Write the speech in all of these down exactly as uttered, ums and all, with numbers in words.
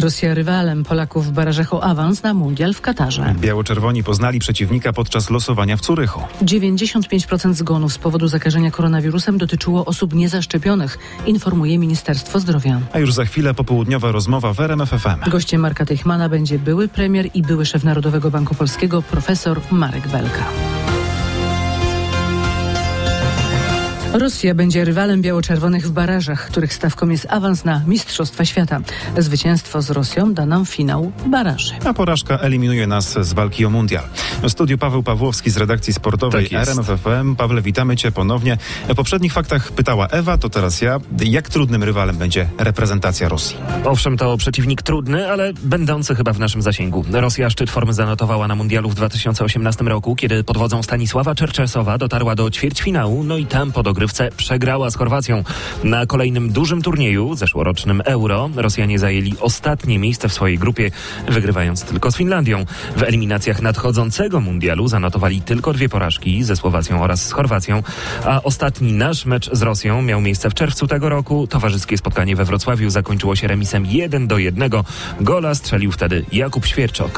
Rosja rywalem Polaków w barażach o awans na mundial w Katarze. Biało-czerwoni poznali przeciwnika podczas losowania w Zurychu. dziewięćdziesiąt pięć procent zgonów z powodu zakażenia koronawirusem dotyczyło osób niezaszczepionych, informuje Ministerstwo Zdrowia. A już za chwilę popołudniowa rozmowa w R M F F M. Gościem Marka Teichmana będzie były premier i były szef Narodowego Banku Polskiego profesor Marek Belka. Rosja będzie rywalem biało-czerwonych w barażach, których stawką jest awans na Mistrzostwa Świata. Zwycięstwo z Rosją da nam finał baraży. A porażka eliminuje nas z walki o mundial. W studiu Paweł Pawłowski z redakcji sportowej tak R M F F M. Pawle, witamy Cię ponownie. W poprzednich faktach pytała Ewa, to teraz ja. Jak trudnym rywalem będzie reprezentacja Rosji? Owszem, to przeciwnik trudny, ale będący chyba w naszym zasięgu. Rosja szczyt formy zanotowała na mundialu w dwa tysiące osiemnastym roku, kiedy pod wodzą Stanisława Czerczesowa dotarła do ćwierćfinału, no i tam po dogrywce przegrała z Chorwacją. Na kolejnym dużym turnieju, zeszłorocznym Euro, Rosjanie zajęli ostatnie miejsce w swojej grupie, wygrywając tylko z Finlandią. W eliminacjach nadchodzącego mundialu zanotowali tylko dwie porażki ze Słowacją oraz z Chorwacją, a ostatni nasz mecz z Rosją miał miejsce w czerwcu tego roku. Towarzyskie spotkanie we Wrocławiu zakończyło się remisem jeden do jednego. Gola strzelił wtedy Jakub Świerczok.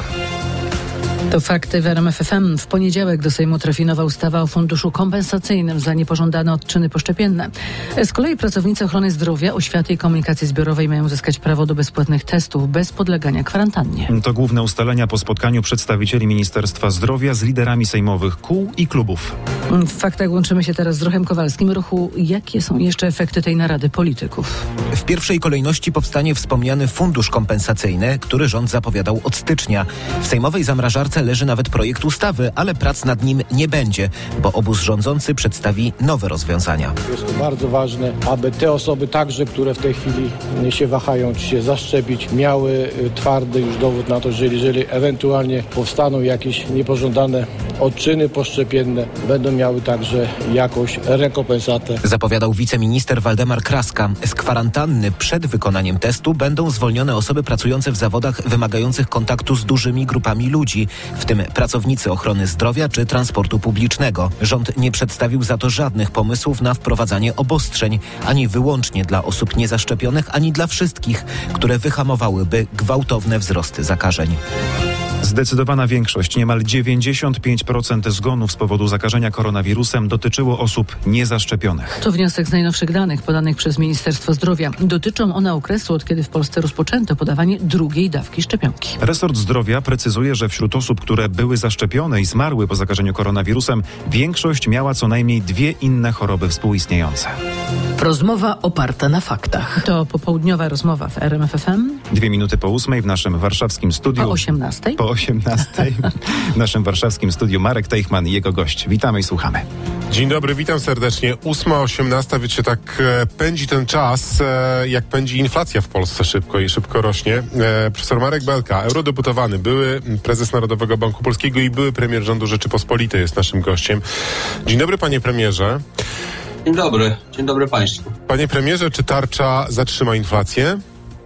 To fakty w R M F F M. W poniedziałek do Sejmu trafi nowa ustawa o funduszu kompensacyjnym za niepożądane odczyny poszczepienne. Z kolei pracownicy ochrony zdrowia, oświaty i komunikacji zbiorowej mają zyskać prawo do bezpłatnych testów bez podlegania kwarantannie. To główne ustalenia po spotkaniu przedstawicieli Ministerstwa Zdrowia z liderami sejmowych kół i klubów. W faktach łączymy się teraz z Ruchem Kowalskim. Ruchu, jakie są jeszcze efekty tej narady polityków? W pierwszej kolejności powstanie wspomniany fundusz kompensacyjny, który rząd zapowiadał od stycznia. W sejmowej zamrażarce leży nawet projekt ustawy, ale prac nad nim nie będzie, bo obóz rządzący przedstawi nowe rozwiązania. Jest to bardzo ważne, aby te osoby także, które w tej chwili się wahają, czy się zaszczepić, miały twardy już dowód na to, że jeżeli ewentualnie powstaną jakieś niepożądane odczyny poszczepienne, będą miały także jakąś rekompensatę. Zapowiadał wiceminister Waldemar Kraska. Z kwarantanny przed wykonaniem testu będą zwolnione osoby pracujące w zawodach wymagających kontaktu z dużymi grupami ludzi, w tym pracownicy ochrony zdrowia czy transportu publicznego. Rząd nie przedstawił za to żadnych pomysłów na wprowadzanie obostrzeń, ani wyłącznie dla osób niezaszczepionych, ani dla wszystkich, które wyhamowałyby gwałtowne wzrosty zakażeń. Zdecydowana większość, niemal dziewięćdziesiąt pięć procent zgonów z powodu zakażenia koronawirusem dotyczyło osób niezaszczepionych. To wniosek z najnowszych danych podanych przez Ministerstwo Zdrowia. Dotyczą one okresu, od kiedy w Polsce rozpoczęto podawanie drugiej dawki szczepionki. Resort Zdrowia precyzuje, że wśród osób, które były zaszczepione i zmarły po zakażeniu koronawirusem, większość miała co najmniej dwie inne choroby współistniejące. Rozmowa oparta na faktach. To popołudniowa rozmowa w R M F F M. Dwie minuty po ósmej w naszym warszawskim studiu. O osiemnastej. Po osiemnastej. W naszym warszawskim studiu Marek Teichman i jego gość. Witamy i słuchamy. Dzień dobry, witam serdecznie. Ósma, osiemnasta, wiecie, tak e, pędzi ten czas, e, jak pędzi inflacja w Polsce szybko i szybko rośnie. E, profesor Marek Belka, eurodeputowany, były prezes Narodowego Banku Polskiego i były premier rządu Rzeczypospolitej jest naszym gościem. Dzień dobry, panie premierze. Dzień dobry, dzień dobry państwu. Panie premierze, czy tarcza zatrzyma inflację?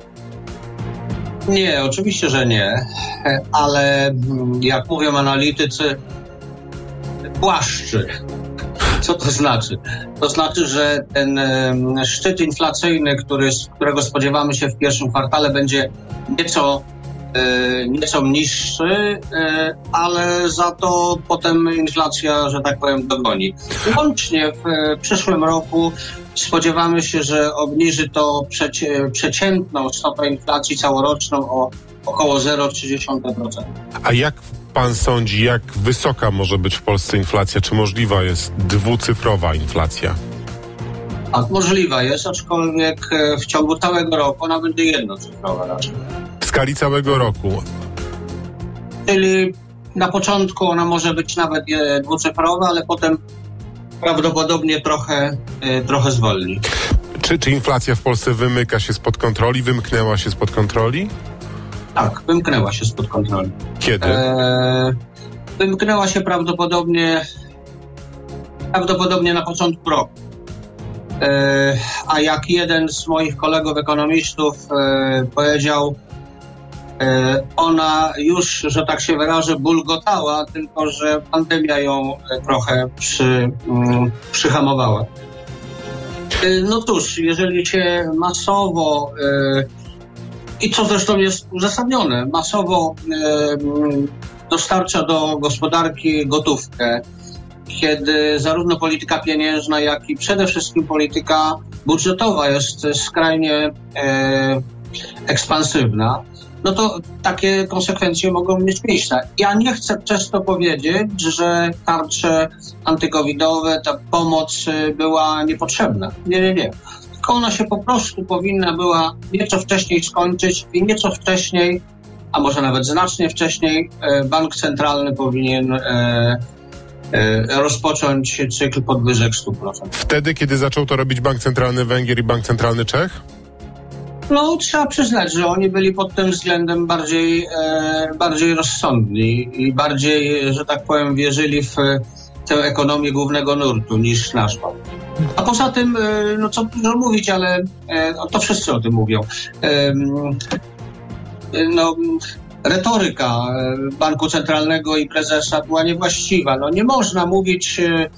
Nie, oczywiście, że nie, ale jak mówią analitycy, płaszczy. Co to znaczy? To znaczy, że ten szczyt inflacyjny, który, którego spodziewamy się w pierwszym kwartale, będzie nieco nieco niższy, ale za to potem inflacja, że tak powiem, dogoni. Łącznie w przyszłym roku spodziewamy się, że obniży to przeci- przeciętną stopę inflacji całoroczną o około zero przecinek trzy procent. A jak pan sądzi, jak wysoka może być w Polsce inflacja? Czy możliwa jest dwucyfrowa inflacja? Tak, możliwa jest, aczkolwiek w ciągu całego roku ona będzie jednocyfrowa raczej. W skali całego roku? Czyli na początku ona może być nawet dwucyfrowa, ale potem prawdopodobnie trochę, trochę zwolni. Czy, czy inflacja w Polsce wymyka się spod kontroli? Wymknęła się spod kontroli? Tak, wymknęła się spod kontroli. Kiedy? E, wymknęła się prawdopodobnie prawdopodobnie na początku roku. E, a jak jeden z moich kolegów ekonomistów e, powiedział, e, ona już, że tak się wyrażę, bulgotała, tylko że pandemia ją trochę przy, mm, przyhamowała. E, no cóż, jeżeli się masowo e, i co zresztą jest uzasadnione, masowo dostarcza do gospodarki gotówkę, kiedy zarówno polityka pieniężna, jak i przede wszystkim polityka budżetowa jest skrajnie e, ekspansywna, no to takie konsekwencje mogą mieć miejsce. Ja nie chcę przez to powiedzieć, że tarcze antykowidowe, ta pomoc była niepotrzebna. Nie, nie, nie. Tylko ona się po prostu powinna była nieco wcześniej skończyć i nieco wcześniej, a może nawet znacznie wcześniej, bank centralny powinien e, e, rozpocząć cykl podwyżek stóp procentowych. Wtedy, kiedy zaczął to robić Bank Centralny Węgier i Bank Centralny Czech? No, trzeba przyznać, że oni byli pod tym względem bardziej, e, bardziej rozsądni i bardziej, że tak powiem, wierzyli w tę ekonomię głównego nurtu niż nasz bank. A poza tym, e, no co dużo mówić, ale e, to wszyscy o tym mówią. E, no, retoryka Banku Centralnego i prezesa była niewłaściwa. No, nie można mówić, e,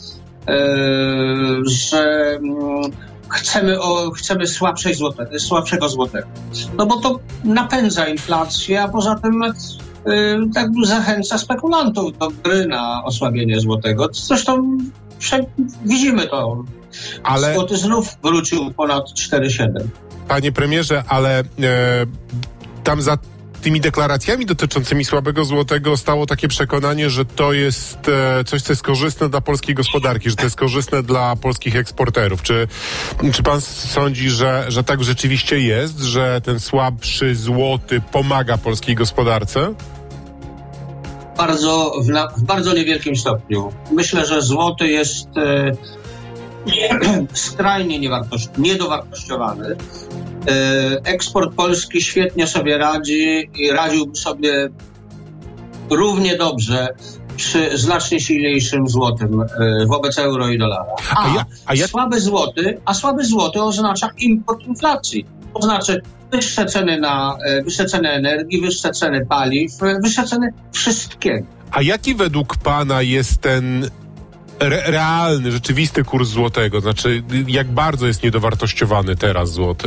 że Chcemy, o, chcemy słabszej złote, słabszego złotego. No bo to napędza inflację, a poza tym y, tak zachęca spekulantów do gry na osłabienie złotego. Zresztą prze, widzimy to. Ale złoty znów wrócił ponad cztery siedem. Panie premierze, ale e, tam za tymi deklaracjami dotyczącymi słabego złotego stało takie przekonanie, że to jest e, coś, co jest korzystne dla polskiej gospodarki, że to jest korzystne dla polskich eksporterów. Czy, czy pan sądzi, że, że tak rzeczywiście jest, że ten słabszy złoty pomaga polskiej gospodarce? Bardzo, w, na, w bardzo niewielkim stopniu. Myślę, że złoty jest e, skrajnie niewartości, niedowartościowany. Eksport polski świetnie sobie radzi i radziłby sobie równie dobrze przy znacznie silniejszym złotym wobec euro i dolara. A, a, ja, a ja... słaby złoty, a słaby złoty oznacza import inflacji. To znaczy wyższe ceny na wyższe ceny energii, wyższe ceny paliw, wyższe ceny wszystkiego. A jaki według pana jest ten re- realny, rzeczywisty kurs złotego? Znaczy, jak bardzo jest niedowartościowany teraz złoty?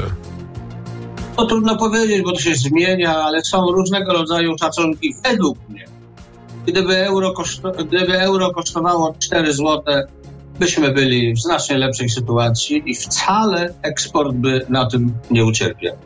To trudno powiedzieć, bo to się zmienia, ale są różnego rodzaju szacunki. Według mnie, gdyby euro, koszto- gdyby euro kosztowało cztery złote, byśmy byli w znacznie lepszej sytuacji i wcale eksport by na tym nie ucierpiał.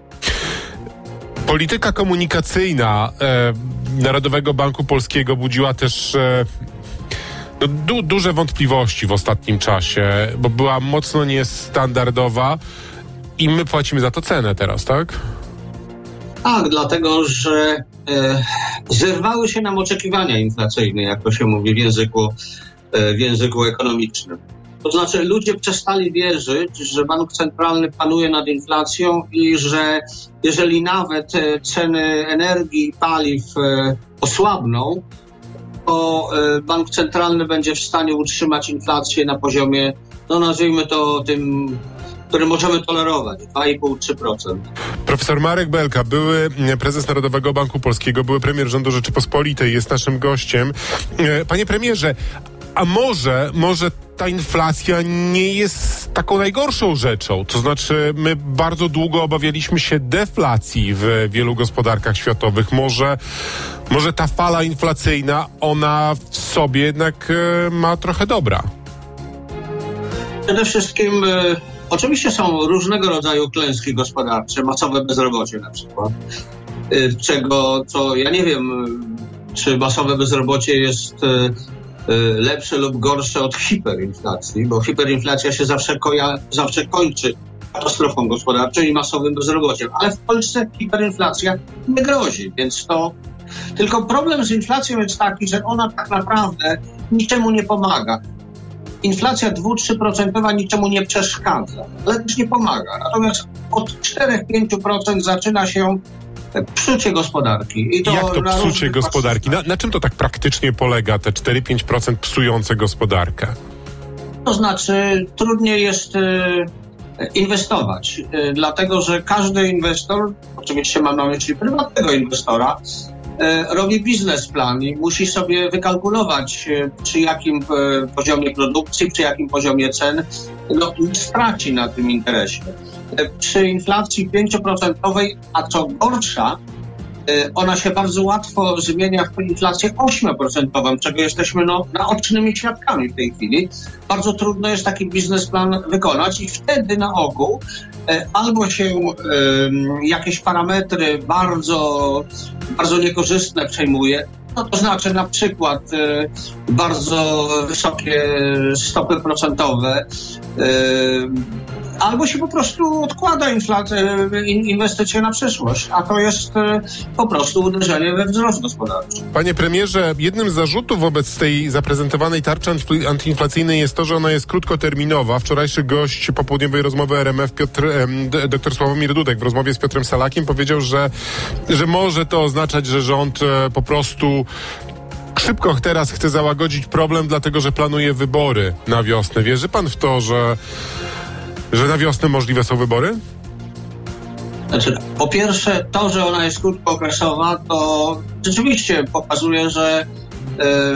Polityka komunikacyjna e, Narodowego Banku Polskiego budziła też e, no, du- duże wątpliwości w ostatnim czasie, bo była mocno niestandardowa. I my płacimy za to cenę teraz, tak? Tak, dlatego, że e, zerwały się nam oczekiwania inflacyjne, jak to się mówi w języku, e, w języku ekonomicznym. To znaczy ludzie przestali wierzyć, że bank centralny panuje nad inflacją i że jeżeli nawet e, ceny energii i paliw e, osłabną, to e, bank centralny będzie w stanie utrzymać inflację na poziomie, no nazwijmy to tym, który możemy tolerować, dwa i pół do trzech procent. Profesor Marek Belka, były prezes Narodowego Banku Polskiego, były premier rządu Rzeczypospolitej, jest naszym gościem. Panie premierze, a może, może ta inflacja nie jest taką najgorszą rzeczą? To znaczy, my bardzo długo obawialiśmy się deflacji w wielu gospodarkach światowych. Może, może ta fala inflacyjna, ona w sobie jednak e, ma trochę dobra? Przede wszystkim e, oczywiście są różnego rodzaju klęski gospodarcze, masowe bezrobocie na przykład, e, czego, co ja nie wiem, czy masowe bezrobocie jest e, lepsze lub gorsze od hiperinflacji, bo hiperinflacja się zawsze, koja- zawsze kończy katastrofą gospodarczą i masowym bezrobociem. Ale w Polsce hiperinflacja nie grozi, więc to... Tylko problem z inflacją jest taki, że ona tak naprawdę niczemu nie pomaga. Inflacja dwa do trzech procent niczemu nie przeszkadza, ale też nie pomaga. Natomiast od cztery do pięciu procent zaczyna się psucie gospodarki. I to Jak to psucie gospodarki? Na, na czym to tak praktycznie polega, te cztery do pięciu procent psujące gospodarkę? To znaczy trudniej jest y, inwestować, y, dlatego że każdy inwestor, oczywiście mam na myśli prywatnego inwestora, y, robi biznesplan i musi sobie wykalkulować, y, przy jakim y, poziomie produkcji, przy jakim poziomie cen, no, straci na tym interesie. przy inflacji pięcioprocentowej, a co gorsza, ona się bardzo łatwo zmienia w inflację ośmioprocentową, czego jesteśmy no, naocznymi świadkami w tej chwili. Bardzo trudno jest taki biznesplan wykonać i wtedy na ogół albo się y, jakieś parametry bardzo, bardzo niekorzystne przejmuje, no to znaczy na przykład y, bardzo wysokie stopy procentowe, y, albo się po prostu odkłada inflację, inwestycje na przyszłość, a to jest po prostu uderzenie we wzrost gospodarczy. Panie premierze, jednym z zarzutów wobec tej zaprezentowanej tarczy antyinflacyjnej jest to, że ona jest krótkoterminowa. Wczorajszy gość popołudniowej rozmowy R M F Piotr, dr Sławomir Dudek w rozmowie z Piotrem Salakiem powiedział, że, że może to oznaczać, że rząd po prostu szybko teraz chce załagodzić problem, dlatego że planuje wybory na wiosnę. Wierzy pan w to, że Że na wiosnę możliwe są wybory? Znaczy, po pierwsze, to, że ona jest krótkookresowa, to rzeczywiście pokazuje, że